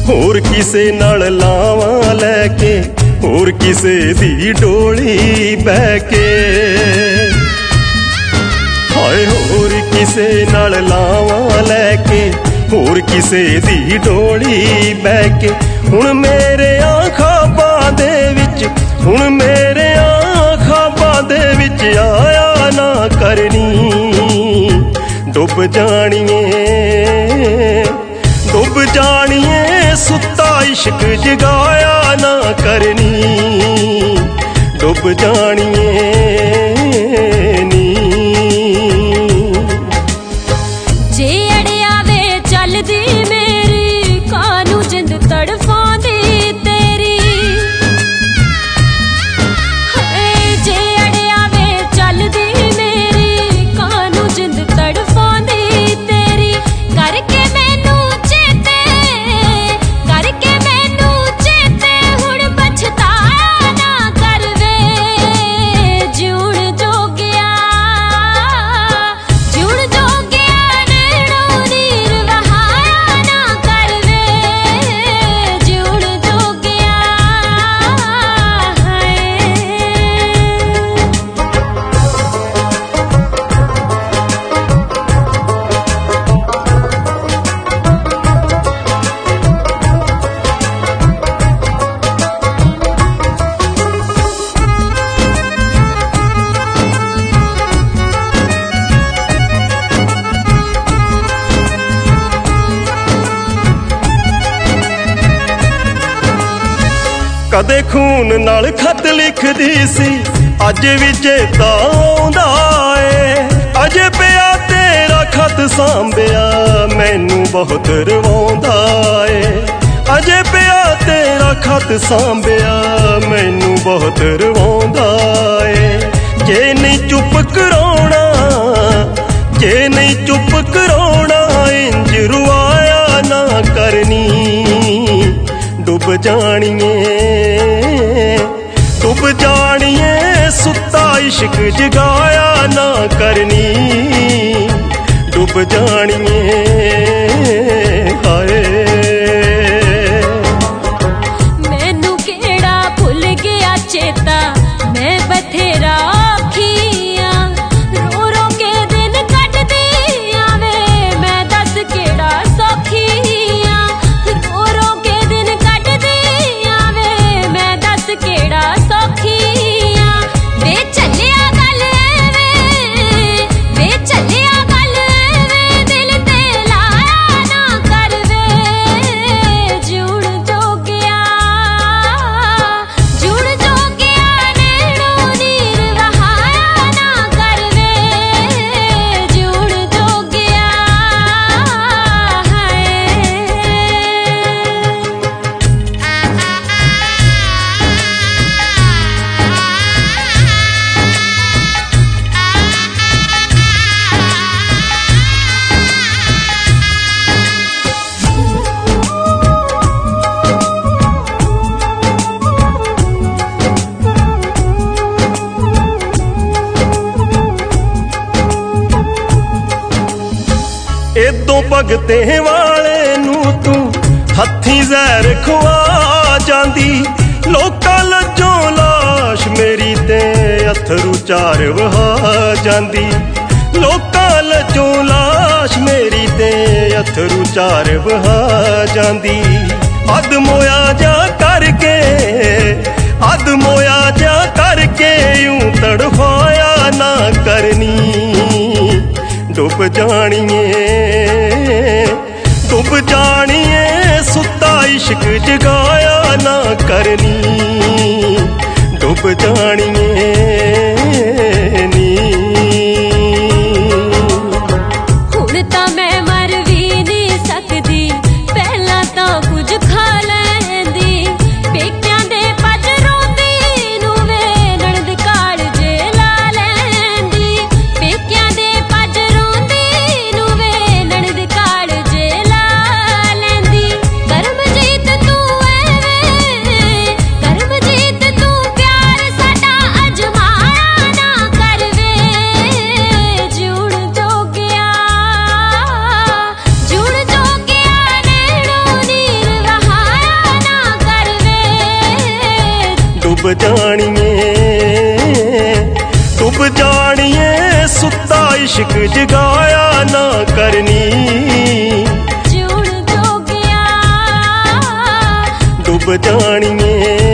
होर किसे नाल लावां लैके, होर किसे दी डोली बह के। हाय होर किसे नाल लावां लैके, होर किसे दी डोली बह के। हुण मेरे ख्वाबां दे विच, हुण मेरे ख्वाबां दे विच आया ना करनी। डुब जानिए, डुब जानिए, सुत्ता इश्क जगाया ना करनी। डुब जानिए नी। जे अड़िया वे चलदी मेरी, कानू जिंद तड़फांदी तेरी। जे अड़िया वे चलदी मेरी, कानू जिंद तड़फांदी तेरी। करके मैनू चेते, करके मैनू चेते, हुण पछताया ना करवे। जूण जोगिया, जूण जोगिया, नैणों नीर वहाया ना करवे। जूण जोगिया है। कदे खून नाल खत लिखदी सी, अज भी चेता आउंदा ए। अजे पिया तेरा खत सांभिया, मैनू बहुत रवाउंदा ए। अजे पिया तेरा खत सांभिया, मैनू बहुत रवाउंदा ए। जे नहीं चुप कराउणा, जे नहीं चुप कराउणा, इंज रुआया ना करनी। डुब जानिए, डुब जानिए, सुत्ता इश्क जगाया ना करनी। डुब जानिए हाय। मैनू केड़ा भुल गया चेता, मैं बथेरा आखियां। रो रो के दिन कटदी आवे, मैं दस केड़ा सौखियां। रो रो के दिन कटदी आवे, मैं दस केड़ा सौखियां। वे चलिया गल एवें, वे चलिया गल एवें, दिल ते लाया ना करवे। जूण जोगिया, जूण जोगिया, नैणों नीर वहाया ना करवे। जूण जोगिया है। इदों भगते वाले नू तू हथी जहर खुआ जांदी। लोकां लज्जों लाश मेरी ते अथरू चार वहा जांदी। लोकां लज्जों लाश मेरी ते अथरू चार वहा जांदी। अद मोया जा करके, अद मोया जा करके, यूं तड़फाया ना करनी। डुब जानिए, डुब जानिए, सुत्ता इश्क जगाया ना करनी। डुब जानिए नी। हुण तां मैं मर भी नहीं सकदी, पहला तां कुछ खा लैंदी। पेकियां दे पज रोंदी नू वे नणद काल जे ला लैंदी। पेकियां दे पज रोंदी नू वे नणद काल जे ला लैंदी। करमजीत तू एवें, करमजीत तू प्यार साडा डुब जानिए सुत्ता इश्क जगाया ना करनी जीउण जोगिया डुब जानिए